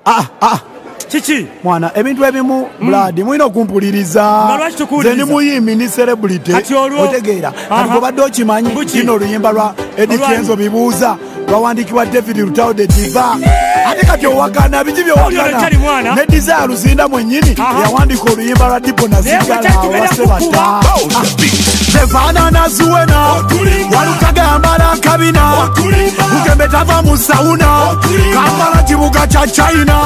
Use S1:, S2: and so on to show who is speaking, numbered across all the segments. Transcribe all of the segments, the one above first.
S1: Chichi
S2: mwana ebintu ebimu blood mwino kumpuliriza zeni muyimbi ni celebrity otegeera kati gobadde okimanyi kino oluyimba lwa Eddie Kenzo bibuuza lwawandikibwa David Lutao de Diva ate kati owakana biki byowakana ne Desire Luzinda mwennyini yawandika oluyimba lwa Dipo na Zigala wasebata Zevana na Zuwena walukagambala akabina Mugembe tava mu sauna Kampala kibuga kya China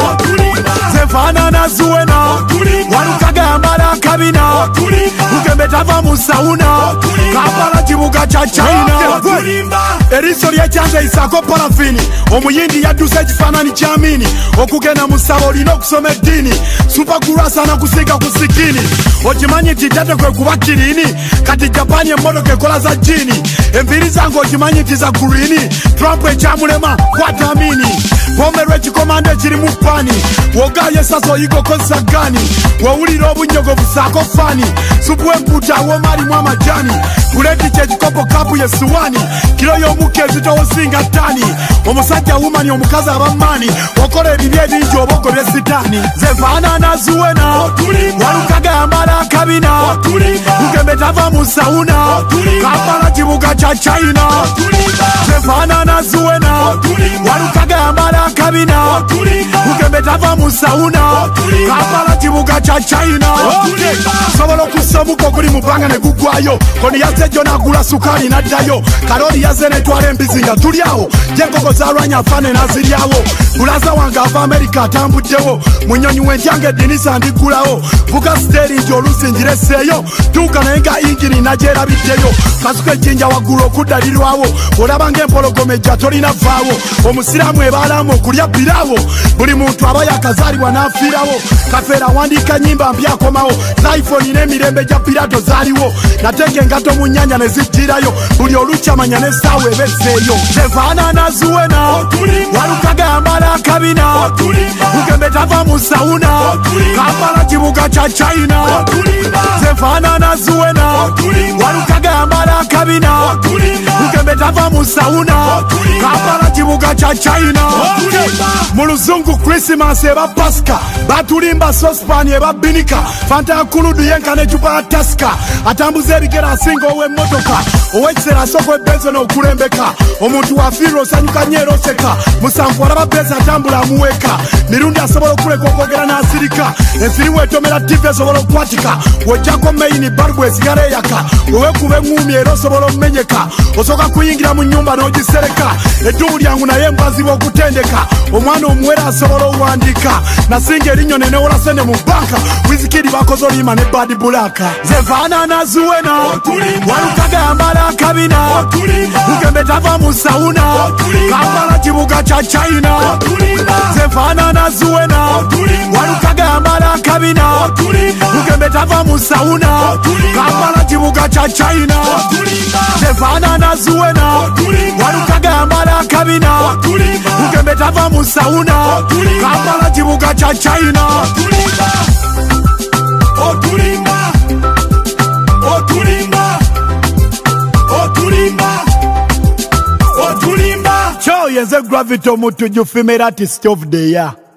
S2: Zevana na Zuwena walukagambala akabina Mugembe tava mu sauna Kampala kibuga kya China Eriso lyekyanza isako parafini omuyindi yadduse ekifaananyi kyamini okugenda mu ssabo olina okusoma eddiini supakurasa na kusiga ku sikini okimanyi nti tate kwe kuba kirini kati Japani emmotoka ekola za jini enviiri zange okimanyi nti za gurini Trump ekyamulema kwata amini bombe lw'ekikomando ekirimu pani wogayo esasa oyigokozesa gani wowulira obunyogovu saako fani supu emputa awomaalimu amajani buleti kyekikopo kapu yesuwani kiro y'omukka ezitowosinga tani omusajja wumani omukazi abamani okola ebibi ebingi obogobye sitaani Zevana na Zuwena walukagambala akabina Mugembe tava mu sauna Kampala kibuga kya China Zevana na Zuwena walukagambala akabina Mugembe tava mu sauna Kampala kibuga kya China sobola okusomuka okuli mu bbanga ne gugwayo koni yazze jjo n'agula sukaali n'addayo kaloli yazze netwala embizi nga tulyawo jenkoko zalwanya afaane n'aziryawo bulaza wange ava Amerika atambuddewo munyonyi wentyange eddinisa ndigulawo vuga siteringi oluusi ngireseeyo tuuka naye nga ingini nagyerabiddeyo kasuka ejjinja waggulu okuddalirwawo olaba ng'empologoma ejja tolina vaawo omusiraamu ebaalamu okulya biraawo buli muntu aba yakazaalibwa n'afiirawo kafeera awandiika nnyimba mpi akomawo iPhone n'emirembe gya pirato zaaliwo nateeka engato mu nnyanja ne zijjirayo buli olukyamanya n'essaawa ebesseeyo Zevana na Zuwena walukagambala akabina Mugembe tava mu sauna Kampala kibuga kya China Zevana na Zuwena walukagambala akabina Mugembe tava mu sauna Kampala kibuga kya China mu luzungu Christmas eba Pasika batulimba sosipani eba binika fanta ya kuludu yenka nejupa ya Taska atambuza ebigere asinga ow'emmotoka ow'ekiseera asooka ebenzo n'okulembeka omuntu wafiirwa osanyuka nnyo era oseka musanvu alaba benzo atambula amuweeka mirundi asobola okuleka okwogera n'asirika ensiri weetomera TV esobola okukwatika wojjako meyini balubu esigala eyaka weweekuba eŋŋuumi era osobola omumenyeka osooka kuyingira mu nnyumba n'ogisereka eddubu lyangu naye embwaziba okutendeka omwana omuwera asobola owandiika nasinga erinnyo nenewola sente mu banka wizikiri bakoze oluyima ne badi bulaka Zevana na Zuwena walukagambala akabina Mugembe tava mu sauna Kampala kibuga kya China Zevana na Zuwena walukagambala akabina Mugembe tava mu sauna Kampala kibuga kya China Zevana na Zuwena walukagambala akabina Mugembe tava mu sauna Kampala kibuga kya China Otulimba Otulimba Otulimba Otulimba Cho yenze Gravity omutuju female artist of the year